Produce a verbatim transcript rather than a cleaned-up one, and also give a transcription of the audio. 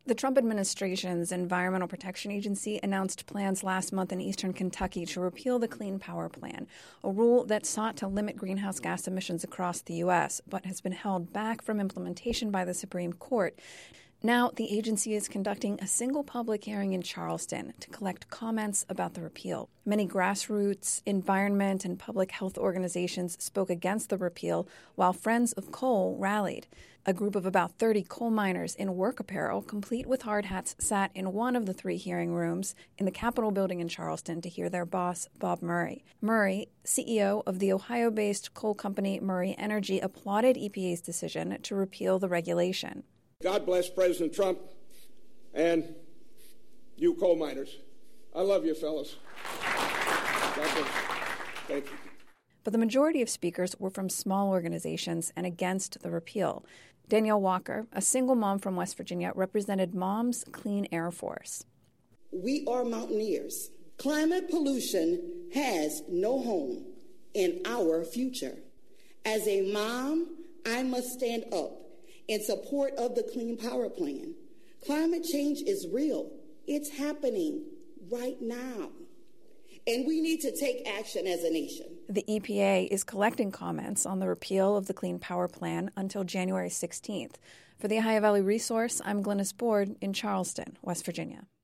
The Trump administration's Environmental Protection Agency announced plans last month in eastern Kentucky to repeal the Clean Power Plan, a rule that sought to limit greenhouse gas emissions across the U S, but has been held back from implementation by the Supreme Court. Now, the agency is conducting a single public hearing in Charleston to collect comments about the repeal. Many grassroots, environment, and public health organizations spoke against the repeal, while Friends of Coal rallied. A group of about thirty coal miners in work apparel, complete with hard hats, sat in one of the three hearing rooms in the Capitol building in Charleston to hear their boss, Bob Murray. Murray, C E O of the Ohio-based coal company Murray Energy, applauded E P A's decision to repeal the regulation. God bless President Trump and you coal miners. I love you, fellas. God bless. Thank you. But the majority of speakers were from small organizations and against the repeal. Danielle Walker, a single mom from West Virginia, represented Moms Clean Air Force. We are mountaineers. Climate pollution has no home in our future. As a mom, I must stand up in support of the Clean Power Plan. Climate change is real. It's happening right now. And we need to take action as a nation. The E P A is collecting comments on the repeal of the Clean Power Plan until January sixteenth. For the Ohio Valley Resource, I'm Glynis Board in Charleston, West Virginia.